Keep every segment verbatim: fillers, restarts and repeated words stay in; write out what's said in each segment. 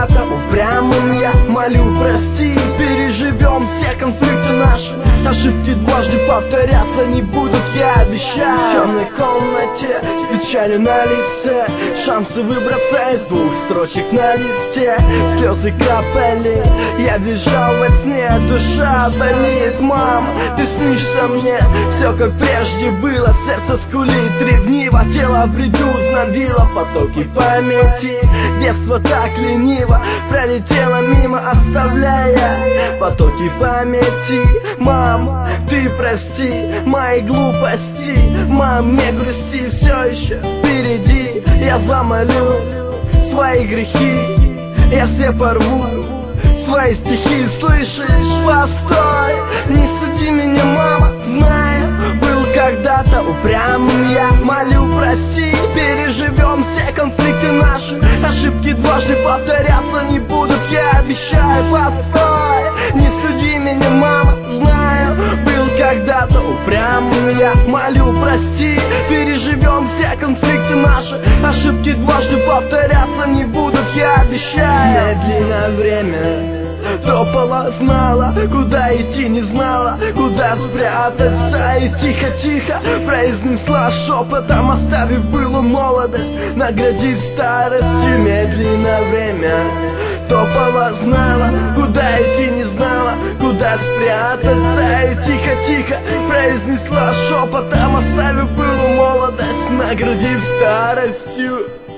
когда-то упрямым я молю прости. Переживем все конфликты наши, ошибки дважды повторяться не будут, я обещаю. В темной комнате с печалью на лице, шансы выбраться из двух строчек на листе. Слезы капали, я бежал во сне, душа болит. Мам, ты снишься мне, все как прежде было. Сердце скулит ревниво, тело в бреду знобило. Потоки памяти, детство так лениво пролетело мимо, оставляя потоки памяти. Мам, ты прости мои глупости. Мам, не грусти, все еще впереди. Я замолю свои грехи, я все порву, свои стихи, слышишь? Постой, не суди меня, мама, знаю, был когда-то упрямым я молю прости. Переживем все конфликты наши, ошибки дважды повторяться не будут, я обещаю. Постой, не суди меня, мама, знаю, был когда-то упрямым я молю прости. Переживем все конфликты наши, ошибки дважды повторяться не будут, я обещаю. Медленное время топала, знала, куда идти не знала, куда спрятаться, и тихо-тихо произнесла шепотом, оставив былую молодость, наградив старостью. Медленное время топала, знала, куда идти не знала, куда спрятаться, и тихо-тихо произнесла шепотом, оставив былую молодость, наградив старостью.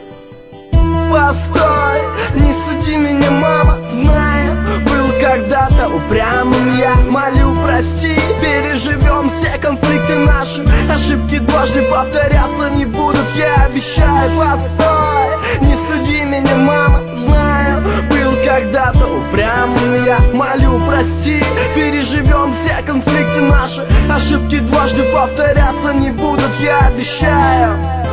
Постой, не суди меня, мама, знаю, был когда-то упрямым я молю прости. Переживем все конфликты наши, ошибки дважды повторяться не будут, я обещаю. Постой, не суди меня, мама, знаю, был когда-то упрямым я молю прости. Переживем все конфликты наши, ошибки дважды повторяться не будут, я обещаю.